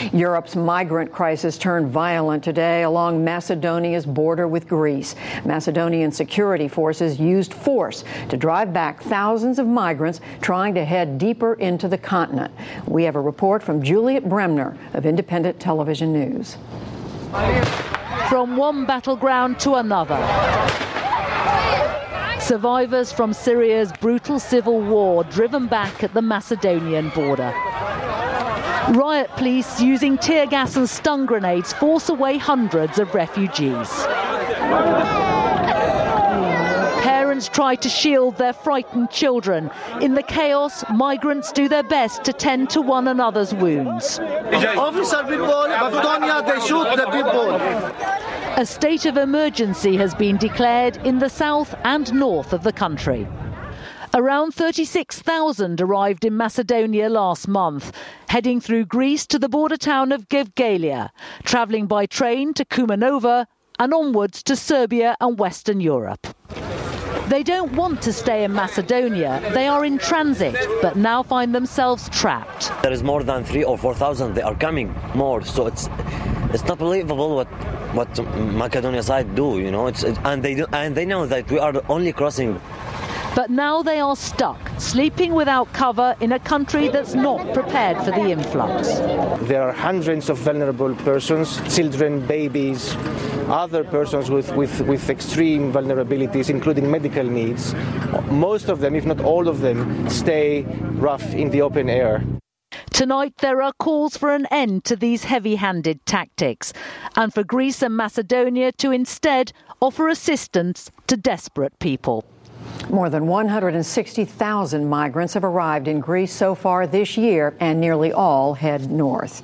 Europe's migrant crisis turned violent today along Macedonia's border with Greece. Macedonian security forces used force to drive back thousands of migrants trying to head deeper into the continent. We have a report from Juliet Bremner of Independent Television News. From one battleground to another. Survivors from Syria's brutal civil war driven back at the Macedonian border. Riot police using tear gas and stun grenades force away hundreds of refugees. Parents try to shield their frightened children. In the chaos, migrants do their best to tend to one another's wounds. Officer people, Macedonia, they shoot the people. A state of emergency has been declared in the south and north of the country. Around 36,000 arrived in Macedonia last month, heading through Greece to the border town of Gevgelia, travelling by train to Kumanova and onwards to Serbia and Western Europe. They don't want to stay in Macedonia. They are in transit, but now find themselves trapped. There is more than 3,000 or 4,000. They are coming more, so it's not believable what Macedonia side do, you know. And they know that we are the only crossing. But now they are stuck, sleeping without cover in a country that's not prepared for the influx. There are hundreds of vulnerable persons, children, babies, other persons with extreme vulnerabilities, including medical needs. Most of them, if not all of them, stay rough in the open air. Tonight there are calls for an end to these heavy-handed tactics and for Greece and Macedonia to instead offer assistance to desperate people. More than 160,000 migrants have arrived in Greece so far this year, and nearly all head north.